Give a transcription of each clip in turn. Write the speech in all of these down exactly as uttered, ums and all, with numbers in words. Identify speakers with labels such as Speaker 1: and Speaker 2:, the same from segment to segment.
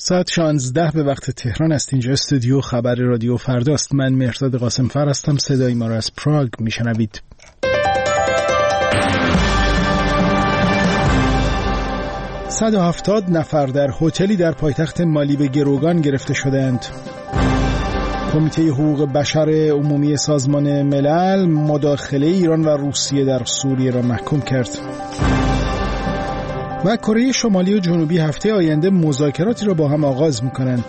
Speaker 1: ساعت شانزده به وقت تهران است. اینجا استودیو خبر رادیو فرداست. من مهرداد قاسمفر هستم. صدای ما را از پراگ میشنوید. صد و هفتاد نفر در هتلی در پایتخت مالی به گروگان گرفته شدند. کمیته حقوق بشر عمومی سازمان ملل مداخله ایران و روسیه در سوریه را محکوم کرد. و کره شمالی و جنوبی هفته آینده مذاکراتی را با هم آغاز می‌کنند.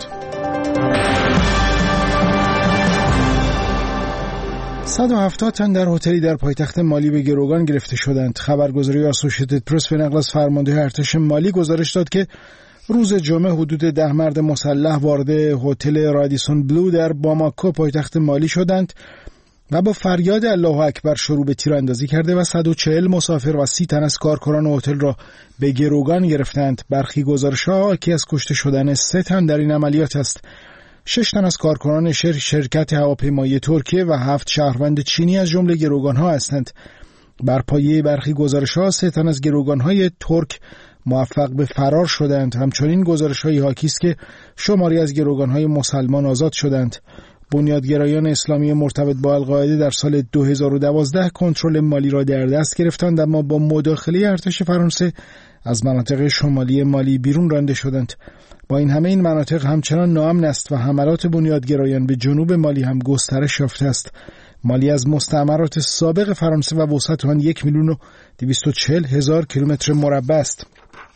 Speaker 1: صد و هفتاد تن در هتلی در پایتخت مالی به گروگان گرفته شدند. خبرگزاری آسوشیتد پرس به نقل از فرمانده ارتش مالی گزارش داد که روز جمعه حدود ده مرد مسلح وارد هتل رادیسون بلو در باماکو پایتخت مالی شدند و با فریاد الله اکبر شروع به تیراندازی کرده و صد و چهل مسافر و سی تن از کارکنان هتل را به گروگان گرفتند. برخی گزارش‌ها حاکی از کشته شدن سه تن در این عملیات است. شش تن از کارکنان شر... شرکت هواپیمایی ترکیه و هفت شهروند چینی از جمله گروگان‌ها هستند. بر پایه برخی گزارش‌ها سه تن از گروگان‌های ترک موفق به فرار شدند. همچنین گزارش‌های حاکی است که شماری از گروگان‌های مسلمان آزاد شدند. بنیادگرایان اسلامی مرتبط با القاعده در سال دو هزار و دوازده کنترل مالی را در دست گرفتند، اما با مداخله ارتش فرانسه از مناطق شمالی مالی بیرون رانده شدند. با این همه این مناطق همچنان ناامن است و حملات بنیادگرایان به جنوب مالی هم گسترش یافته است. مالی از مستعمرات سابق فرانسه و وسعت آن یک میلیون و دویست و چهل هزار کیلومتر مربع است.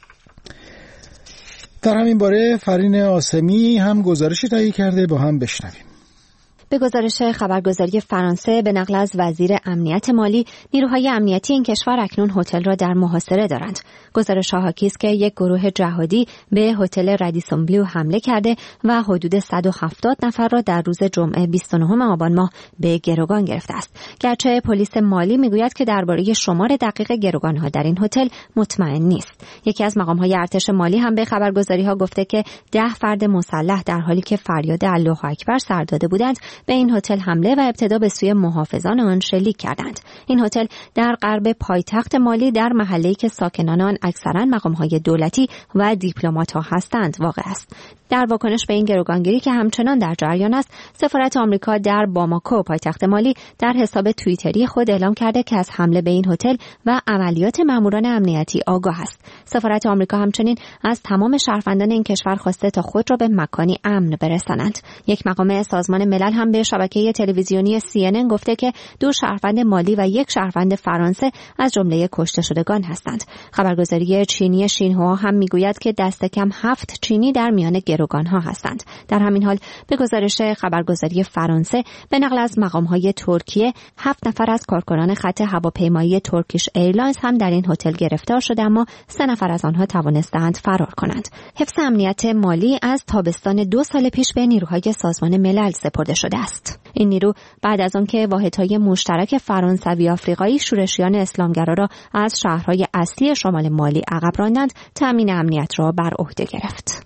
Speaker 1: در همین باره فرین آسمی هم گزارشی تهیه کرده، با هم بشنویم.
Speaker 2: به گزارش خبرگزاری فرانسه به نقل از وزیر امنیت مالی، نیروهای امنیتی این کشور اکنون هتل را در محاصره دارند. گزارش حاکی است که یک گروه جهادی به هتل رادیسون بلو حمله کرده و حدود صد و هفتاد نفر را در روز جمعه بیست و نهم آبان ماه به گروگان گرفته است. گرچه پلیس مالی میگوید که درباره شمار دقیق گروگان‌ها در این هتل مطمئن نیست. یکی از مقام‌های ارتش مالی هم به خبرگزاری‌ها گفته که ده فرد مسلح در حالی که فریاد الله اکبر سر داده بودند به این هتل حمله و ابتدا به سوی محافظان آن شلیک کردند. این هتل در غرب پایتخت مالی در محله‌ای که ساکنان آن اکثراً مقام‌های دولتی و دیپلمات‌ها هستند واقع است. در واکنش به این گروگانگیری که همچنان در جریان است، سفارت آمریکا در باماکو پایتخت مالی در حساب توییتری خود اعلام کرده که از حمله به این هتل و عملیات ماموران امنیتی آگاه است. سفارت آمریکا همچنین از تمام شهروندان این کشور خواسته تا خود را به مکانی امن برسانند. یک مقام سازمان ملل هم به شبکه تلویزیونی سی ان ان گفته که دو شهروند مالی و یک شهروند فرانسه از جمله کشته شدگان هستند. خبرگزاری چینی شینهوا هم میگوید که دست کم هفت چینی در میان گروگان‌ها هستند. در همین حال به گزارش خبرگزاری فرانسه به نقل از مقام‌های ترکیه، هفت نفر از کارکنان خط هواپیمایی ترکیش ایرلاینز هم در این هتل گرفتار شده، اما سه نفر از آنها توانستند فرار کنند. حفظ امنیت مالی از تابستان دو سال پیش به نیروهای سازمان ملل سپرده شده است. این نیرو بعد از آنکه واحدهای مشترک فرانسوی آفریقایی شورشیان اسلامگرا را از شهرهای اصلی شمال مالی عقب راندند، تامین امنیت را بر عهده گرفت.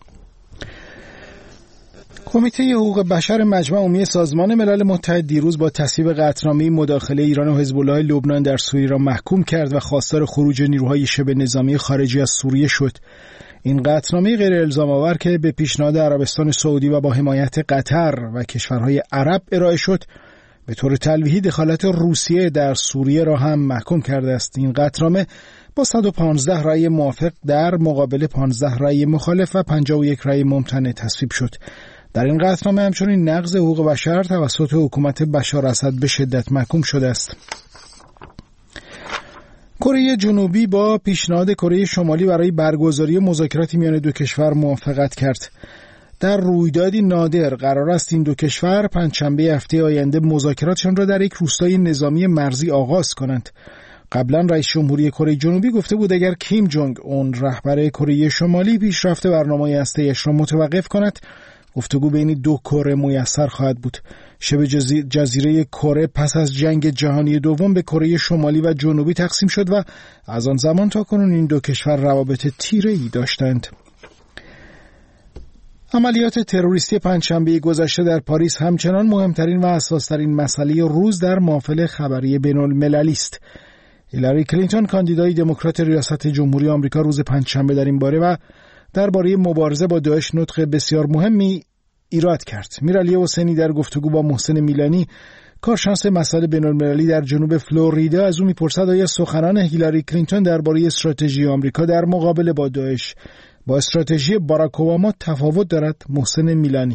Speaker 1: کمیته حقوق بشر مجمع عمومی سازمان ملل متحد دیروز با تصویب قطعنامه مداخله ایران و حزب الله لبنان در سوریه را محکوم کرد و خواستار خروج نیروهای شبه نظامی خارجی از سوریه شد. این قطعنامه غیر الزام آور که به پیشنهاد عربستان سعودی و با حمایت قطر و کشورهای عرب ارائه شد، به طور تلویحی دخالت روسیه در سوریه را هم محکوم کرده است. این قطعنامه با صد و پانزده رأی موافق در مقابل پانزده رأی مخالف و پنجاه و یک رأی ممتنع تصویب شد. در این قطعنامه همچنین نقض حقوق بشر توسط حکومت بشار اسد به شدت محکوم شده است. کره جنوبی با پیشنهاد کره شمالی برای برگزاری مذاکراتی میان دو کشور موافقت کرد. در رویدادی نادر قرار است این دو کشور پنجشنبه هفته آینده مذاکراتشان را در یک روستای نظامی مرزی آغاز کنند. قبلا رئیس جمهوری کره جنوبی گفته بود اگر کیم جونگ اون رهبر کره شمالی پیشرفت برنامه هسته‌ایش را متوقف کند، گفتگو بین دو کره میسر خواهد بود. شبه جزیره کره پس از جنگ جهانی دوم به کره شمالی و جنوبی تقسیم شد و از آن زمان تا کنون این دو کشور روابط تیره‌ای داشتند. عملیات تروریستی پنجشنبه گذشته در پاریس همچنان مهمترین و حساس‌ترین مسئله روز در محافل خبری بین‌المللی است. هیلاری کلینتون کاندیدای دموکرات ریاست جمهوری آمریکا روز پنجشنبه در این باره و درباره مبارزه با داعش نطق بسیار مهمی ایراد کرد. میرعلی حسینی در گفتگو با محسن میلانی، کارشناس مسائل بین‌المللی در جنوب فلوریدا، از او میپرسد آیا سخنان هیلاری کلینتون درباره استراتژی آمریکا در مقابله با داعش با استراتژی باراک اوباما تفاوت دارد؟ محسن میلانی: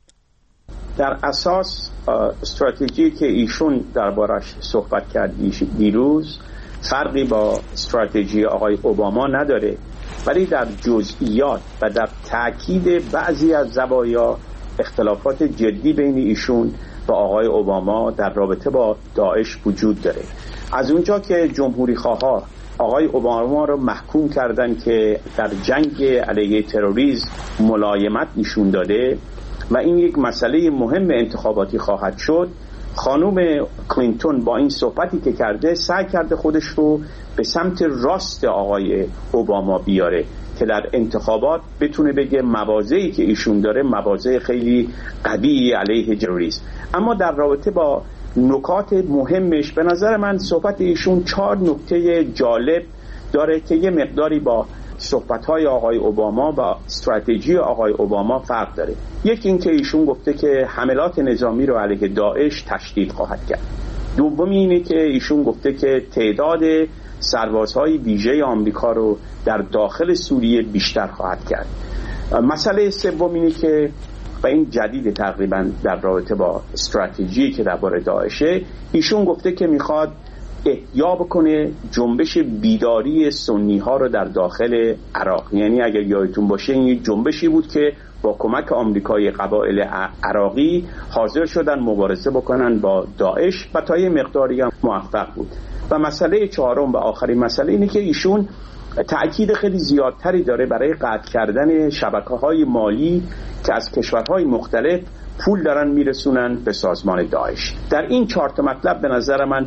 Speaker 3: در اساس استراتژی که ایشون دربارش صحبت کرد دیروز فرقی با استراتژی آقای اوباما نداره، ولی در جزئیات و در تاکید بعضی از زوایا اختلافات جدی بین ایشون و آقای اوباما در رابطه با داعش وجود داره. از اونجا که جمهوری خواها آقای اوباما رو محکوم کردن که در جنگ علیه تروریسم ملایمت نشون داده و این یک مسئله مهم انتخاباتی خواهد شد، خانم کلینتون با این صحبتی که کرده سعی کرده خودش رو به سمت راست آقای اوباما بیاره که در انتخابات بتونه بگه مواضعی که ایشون داره مواضع خیلی قوی علیه تروریسم. اما در رابطه با نکات مهمش به نظر من صحبت ایشون چهار نکته جالب داره که یه مقداری با صحبت‌های آقای اوباما و استراتژی آقای اوباما فرق داره. یکی این که ایشون گفته که حملات نظامی رو علیه داعش تشدید خواهد کرد. دومی اینه که ایشون گفته که تعداد سربازهای ویژه آمریکا رو در داخل سوریه بیشتر خواهد کرد. مسئله سوم اینه که و این جدید تقریبا در رابطه با استراتژی که درباره داعشه، ایشون گفته که میخواد احیا بکنه جنبش بیداری سنی ها رو در داخل عراق. یعنی اگر یادتون باشه این جنبشی بود که با کمک آمریکای قبایل عراقی حاضر شدن مبارزه بکنن با داعش و تا یه مقداری هم موفق بود. و مسئله چهارم و آخرین مسئله اینه که ایشون تأکید خیلی زیادتری داره برای قطع کردن شبکه‌های مالی که از کشورهای مختلف پول دارن میرسونن به سازمان داعش. در این چهار تا مطلب به نظر من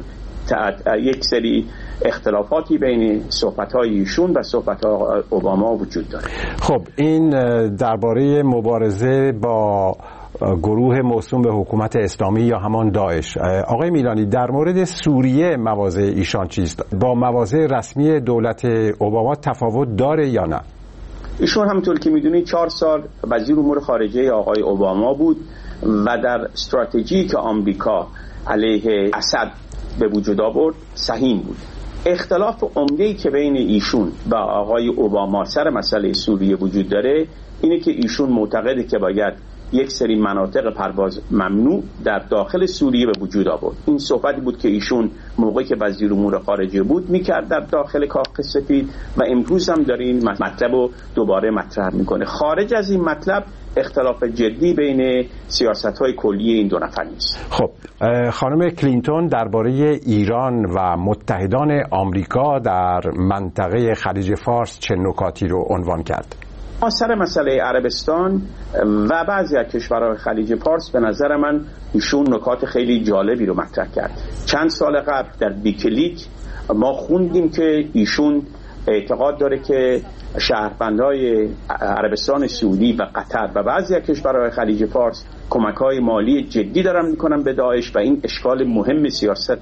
Speaker 3: یک سری اختلافاتی بین صحبت‌های ایشون و صحبت‌های اوباما وجود داره.
Speaker 4: خب این درباره مبارزه با گروه موسوم به حکومت اسلامی یا همان داعش. آقای میلانی، در مورد سوریه مواضع ایشان چیست؟ با مواضع رسمی دولت اوباما تفاوت داره یا نه؟
Speaker 3: ایشون همونطور که میدونید چهار سال وزیر امور خارجه آقای اوباما بود و در استراتژی که آمریکا علیه اسد به وجود آورد سهیم بود. اختلاف عمده‌ای که بین ایشون و آقای اوباما سر مسئله سوریه وجود داره اینه که ایشون معتقده که باید یک سری مناطق پرواز ممنوع در داخل سوریه به وجود آورد. این صحبتی بود که ایشون موقعی که وزیر امور خارجه بود میکرد در داخل کاخ سفید و امروز هم داره این مطلب رو دوباره مطرح میکنه. خارج از این مطلب اختلاف جدی بین سیاست‌های کلی این دو نفر نیست.
Speaker 4: خب خانم کلینتون درباره ایران و متحدان آمریکا در منطقه خلیج فارس چه نکاتی رو عنوان کرد؟
Speaker 3: سر مسئله عربستان و بعضی از کشورهای خلیج فارس به نظر من ایشون نکات خیلی جالبی رو مطرح کرد. چند سال قبل در بیکلیک ما خوندیم که ایشون اعتقاد داره که شهروندهای عربستان سعودی و قطر و بعضی از کشورهای خلیج فارس کمک‌های مالی جدی دارن میکنن به داعش و این اشکال مهم سیاست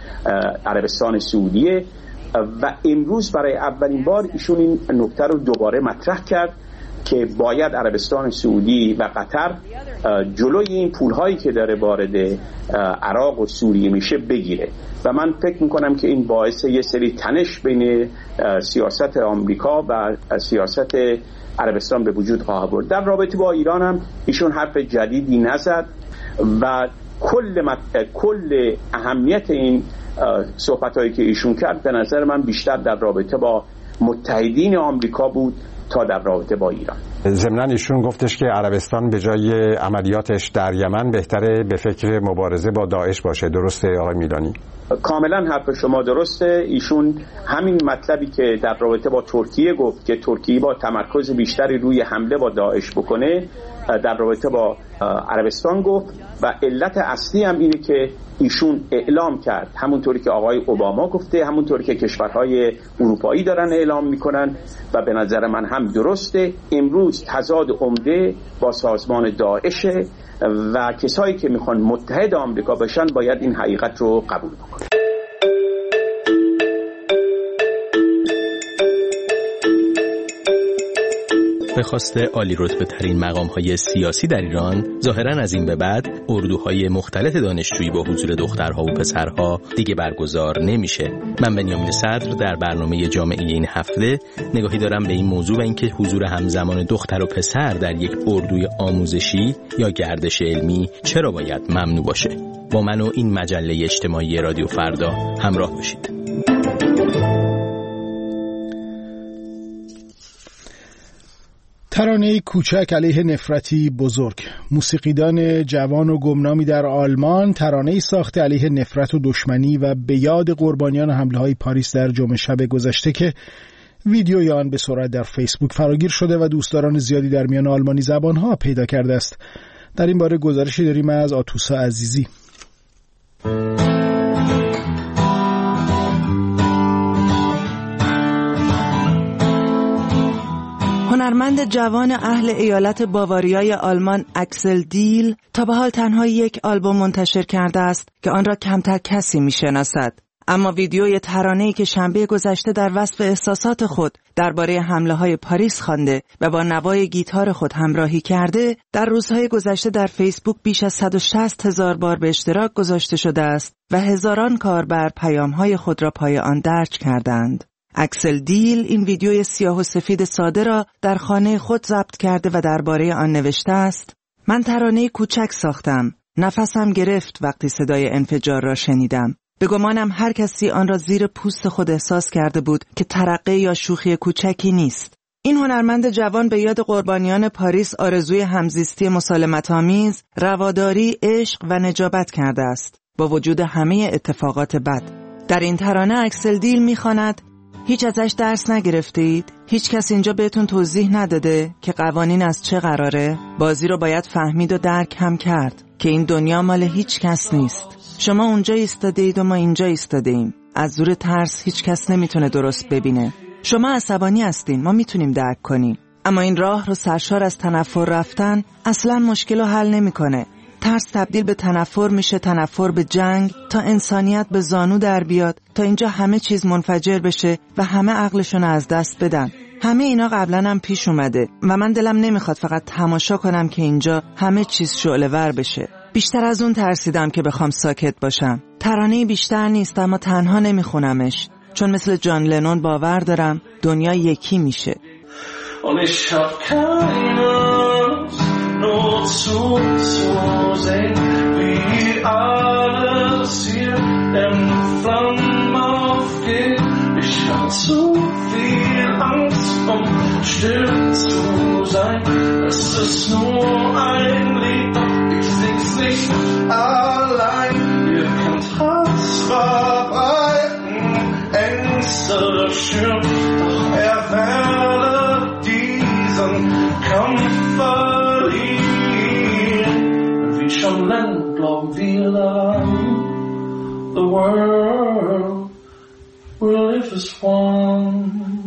Speaker 3: عربستان سعودیه و امروز برای اولین بار ایشون این نکته رو دوباره مطرح کرد که باید عربستان سعودی و قطر جلوی این پولهایی که داره وارد عراق و سوریه میشه بگیره و من فکر میکنم که این باعث یه سری تنش بین سیاست آمریکا و سیاست عربستان به وجود خواهد آورد. در رابطه با ایران هم ایشون حرف جدیدی نزد و کل مت... کل اهمیت این صحبتایی که ایشون کرد به نظر من بیشتر در رابطه با متحدین آمریکا بود تا در رابطه با ایران.
Speaker 4: ضمناً ایشون گفتش که عربستان به جای عملیاتش در یمن بهتره به فکر مبارزه با داعش باشه. درسته آقای میلانی؟
Speaker 3: کاملا حرف شما درسته. ایشون همین مطلبی که در رابطه با ترکیه گفت که ترکیه با تمرکز بیشتری روی حمله با داعش بکنه در رابطه با عربستان گفت و علت اصلی هم اینه که ایشون اعلام کرد همونطوری که آقای اوباما گفته، همونطوری که کشورهای اروپایی دارن اعلام میکنن و به نظر من هم درسته. امروز تضاد عمده با سازمان داعشه و کسایی که میخوان متحد آمریکا بشن باید این حقیقت رو قبول بکنن.
Speaker 5: به خواست عالی رتبه ترین مقام های سیاسی در ایران، ظاهراً از این به بعد اردوهای مختلط دانشجویی با حضور دخترها و پسرها دیگه برگزار نمیشه. من بنیامین صدر در برنامه جامعه این هفته نگاهی دارم به این موضوع و اینکه حضور همزمان دختر و پسر در یک اردوی آموزشی یا گردش علمی چرا باید ممنوع باشه. با من و این مجله اجتماعی رادیو فردا همراه باشید.
Speaker 1: ترانه کوچک علیه نفرتی بزرگ. موسیقیدان جوان و گمنامی در آلمان ترانه‌ای ساخته علیه نفرت و دشمنی و به یاد قربانیان حمله‌های پاریس در جمعه شب گذشته که ویدیوی آن به سرعت در فیسبوک فراگیر شده و دوستداران زیادی در میان آلمانی زبان‌ها پیدا کرده است. در این باره گزارشی داریم از آتوسا عزیزی.
Speaker 6: هنرمند جوان اهل ایالت باواریای آلمان اکسل دیل تا به حال تنها یک آلبوم منتشر کرده است که آن را کمتر کسی می‌شناسد. اما ویدیوی ترانه‌ای که شنبه گذشته در وصف احساسات خود درباره حمله‌های پاریس خوانده و با نوای گیتار خود همراهی کرده، در روزهای گذشته در فیسبوک بیش از صد و شصت هزار بار به اشتراک گذاشته شده است و هزاران کاربر پیام‌های خود را پای آن درج کردند. اکسل دیل این ویدیوی سیاه و سفید ساده را در خانه خود ضبط کرده و درباره آن نوشته است: من ترانه کوچک ساختم. نفسم گرفت وقتی صدای انفجار را شنیدم. به گمانم هر کسی آن را زیر پوست خود احساس کرده بود که ترقه یا شوخی کوچکی نیست. این هنرمند جوان به یاد قربانیان پاریس آرزوی همزیستی مسالمت‌آمیز، رواداری، عشق و نجابت کرده است، با وجود همه اتفاقات بد. در این ترانه اکسل دیل می‌خواند: هیچ ازش درس نگرفتید؟ هیچ کس اینجا بهتون توضیح نداده که قوانین از چه قراره؟ بازی رو باید فهمید و درک هم کرد که این دنیا مال هیچ کس نیست. شما اونجا ایستاده اید و ما اینجا ایستاده ایم. از زور ترس هیچ کس نمیتونه درست ببینه. شما عصبانی هستین، ما میتونیم درک کنیم. اما این راه رو سرشار از تنفر رفتن اصلا مشکل رو حل نمیکنه. ترس تبدیل به تنفر میشه، تنفر به جنگ، تا انسانیت به زانو در بیاد، تا اینجا همه چیز منفجر بشه و همه عقلشون از دست بدن. همه اینا قبلا هم پیش اومده و من دلم نمیخواد فقط تماشا کنم که اینجا همه چیز شعله ور بشه. بیشتر از اون ترسیدم که بخوام ساکت باشم. ترانه‌ای بیشتر نیست اما تنها نمیخونمش، چون مثل جان لنون باور دارم دنیا یکی میشه.
Speaker 7: Und ich hab keine Lust, nur zuzusehen, wie alles hier in Flammen aufgeht. Ich hab zu viel Angst, um still zu sein. Es ist nur ein Lied, ich sing's nicht allein. Ihr könnt Hass verbreiten, Ängste schüren, doch er werde diesen Kampf verlieren. Wie schon Lennon glauben wir daran, the world will live as one.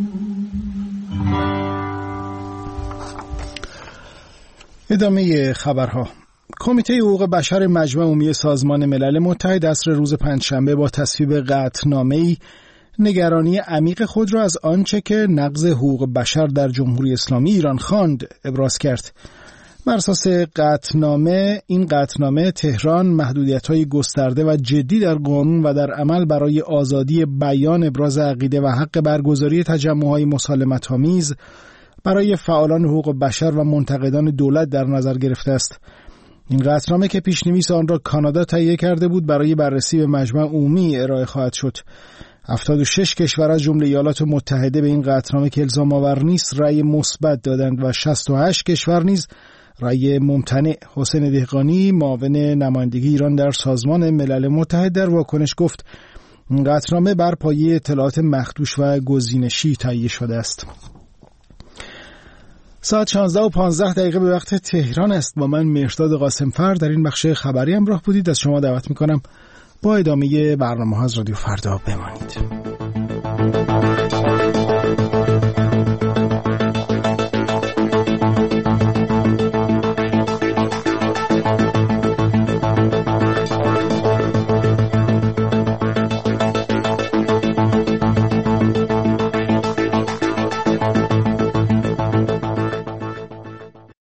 Speaker 1: ادامه خبرها. کمیته حقوق بشر مجمع عمومی سازمان ملل متحد عصر روز پنجشنبه با تصویب قطعنامه‌ای نگرانی عمیق خود را از آنچه که نقض حقوق بشر در جمهوری اسلامی ایران خواند ابراز کرد. بر اساس قطعنامه، این قطعنامه تهران محدودیت‌های گسترده و جدی در قانون و در عمل برای آزادی بیان، ابراز عقیده و حق برگزاری تجمع‌های مسالمت‌آمیز برای فعالان حقوق بشر و منتقدان دولت در نظر گرفته است. این قطعنامه که پیش‌نویس آن را کانادا تهیه کرده بود برای بررسی به مجمع عمومی ارائه خواهد شد. هفتاد و شش کشور از جمله ایالات متحده به این قطعنامه که الزام آور نیست رأی مثبت دادند و شصت و هشت کشور نیز رأی ممتنع. حسین دهقانی، معاون نمایندگی ایران در سازمان ملل متحد، در واکنش گفت این قطعنامه بر پایه اطلاعات مخدوش و گزینشی تهیه شده است. ساعت شانزده و پانزده دقیقه به وقت تهران است. با من مهرداد قاسمفر در این بخش خبری همراه بودید. از شما دعوت میکنم با ادامه برنامه ها از رادیو فردا بمانید.